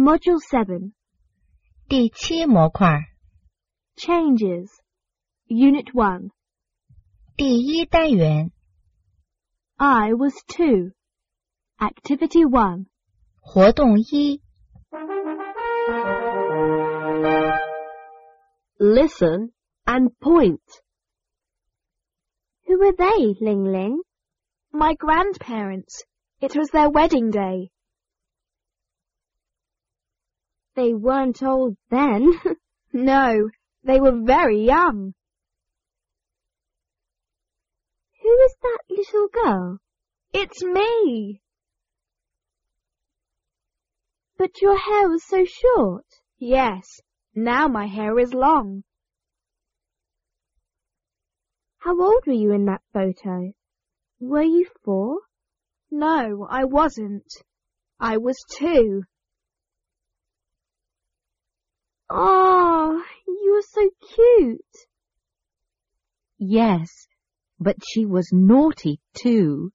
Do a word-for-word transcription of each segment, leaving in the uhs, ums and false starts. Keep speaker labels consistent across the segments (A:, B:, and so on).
A: Module seven.
B: 第七模块
A: Changes. Unit one.
B: 第一单元
A: I was two. Activity one.
B: 活动一
C: Listen and point.
A: Who were they, Ling Ling? My grandparents. It was their wedding day. They weren't old then. No, they were very young. Who is that little girl? It's me. But your hair was so short. Yes, now my hair is long. How old were you in that photo? Were you four? No, I wasn't. I was two. Oh, you were so cute.
B: Yes, but she was naughty too.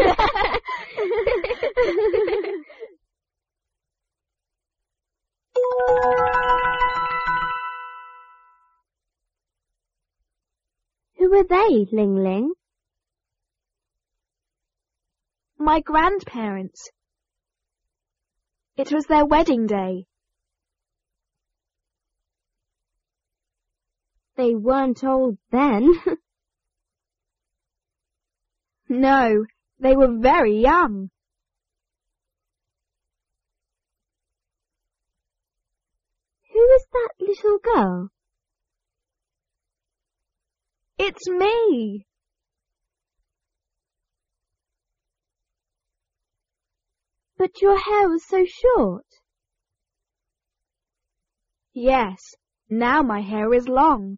A: Who were they, Ling Ling? My grandparents. It was their wedding day. They weren't old then. No, they were very young. Who is that little girl? It's me. But your hair was so short. Yes, now my hair is long.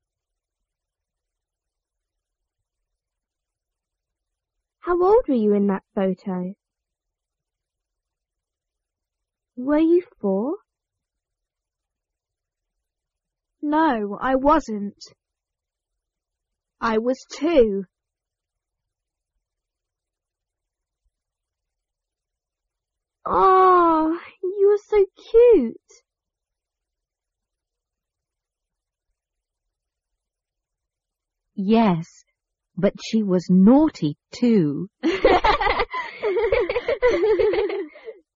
A: How old were you in that photo? Were you four? No, I wasn't. I was two. Oh, you were so cute.
B: Yes, but she was naughty too.